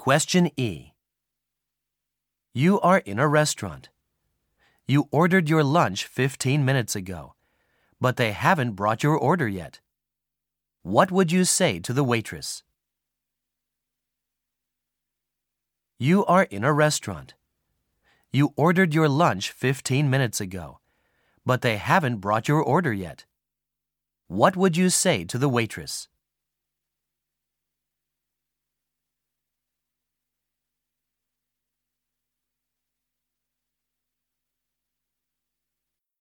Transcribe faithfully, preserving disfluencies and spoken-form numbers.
Question E. You are in a restaurant. You ordered your lunch fifteen minutes ago, but they haven't brought your order yet. What would you say to the waitress? You are in a restaurant. You ordered your lunch fifteen minutes ago, but they haven't brought your order yet. What would you say to the waitress?